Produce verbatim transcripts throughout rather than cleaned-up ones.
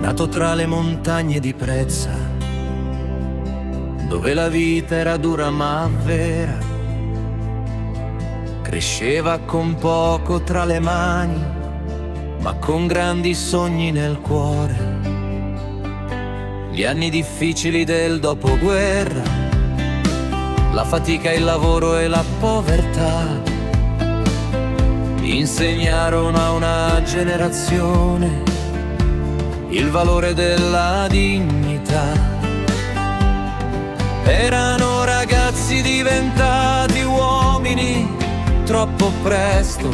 nato tra le montagne di Prezza, dove la vita era dura ma vera, cresceva con poco tra le mani, ma con grandi sogni nel cuore. Gli anni difficili del dopoguerra, la fatica, il lavoro e la povertà insegnarono a una generazione il valore della dignità. Erano ragazzi diventati uomini troppo presto,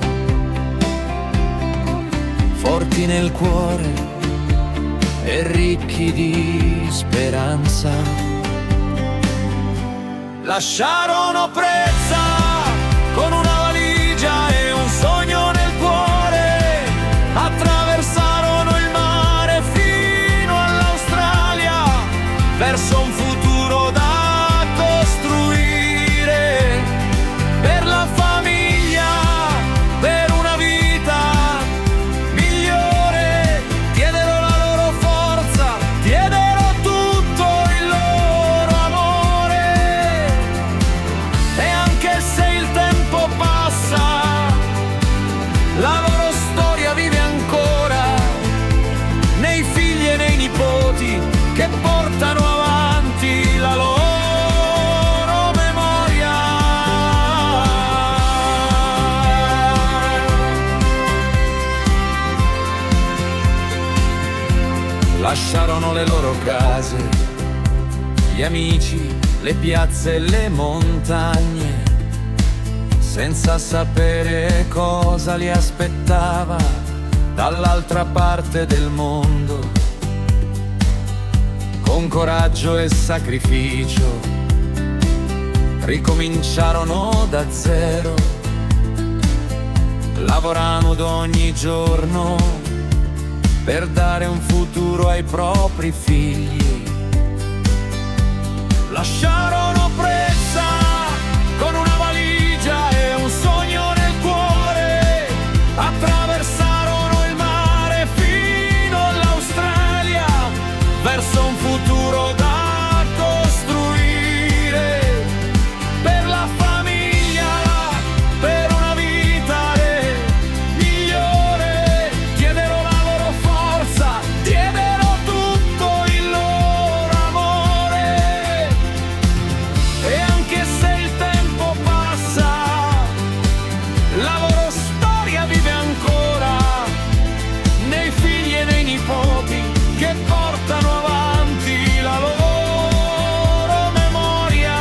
forti nel cuore e ricchi di speranza. Lasciarono Prezza con una valigia e un sogno nel cuore, attraversarono il mare fino all'Australia, verso un futuro da costruire, per la famiglia, per una vita migliore. Diedero la loro forza, diedero tutto il loro amore, e anche se il tempo passa, la loro storia vive ancora nei figli e nei nipoti che portano avanti la loro memoria. Lasciarono le loro case, gli amici, le piazze e le montagne, senza sapere cosa li aspettava dall'altra parte del mondo. Con coraggio e sacrificio ricominciarono da zero, lavorando ogni giorno per dare un futuro ai propri figli. Lasciarono Prezza con una valigia e un sogno nel cuore, attraversarono il mare fino all'Australia, verso un futuro da costruire, per la famiglia, per una vita migliore. Diedero la loro forza, diedero tutto il loro amore, e anche se il tempo passa, la loro storia vive ancora nei figli e nei nipoti che portano avanti la loro memoria.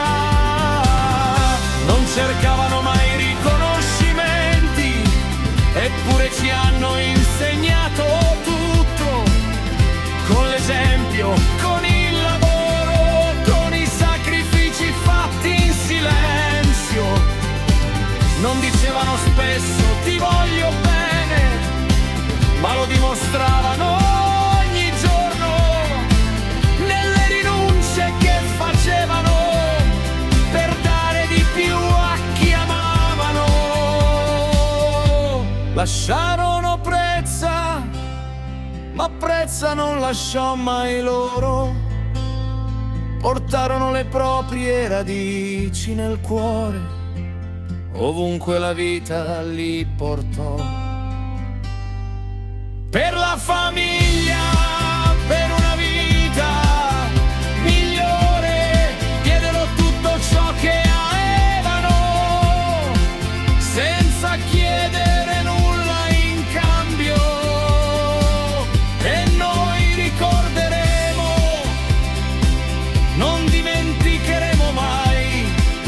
Non cercavano mai riconoscimenti, eppure ci hanno insegnato tutto, con l'esempio, con il lavoro, con i sacrifici fatti in silenzio. Non dicevano spesso ti voglio bene, ma lo dimostravano ogni giorno nelle rinunce che facevano per dare di più a chi amavano. Lasciarono Prezza, ma Prezza non lasciò mai loro. Portarono le proprie radici nel cuore, ovunque la vita li portò. Per la famiglia, per una vita migliore, diedero tutto ciò che avevano, senza chiedere nulla in cambio. E noi ricorderemo, non dimenticheremo mai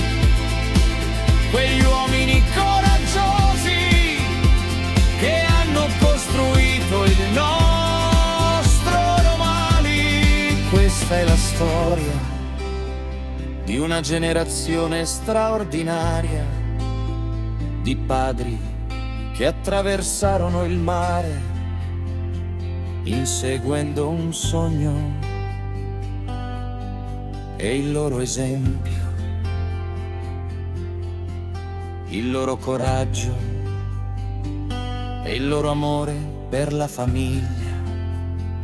quegli uomini coraggiosi che hanno costruito il nostro domani. Questa è la storia di una generazione straordinaria, di padri che attraversarono il mare inseguendo un sogno, e il loro esempio, il loro coraggio e il loro amore per la famiglia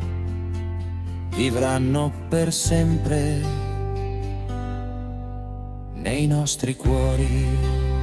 vivranno per sempre nei nostri cuori.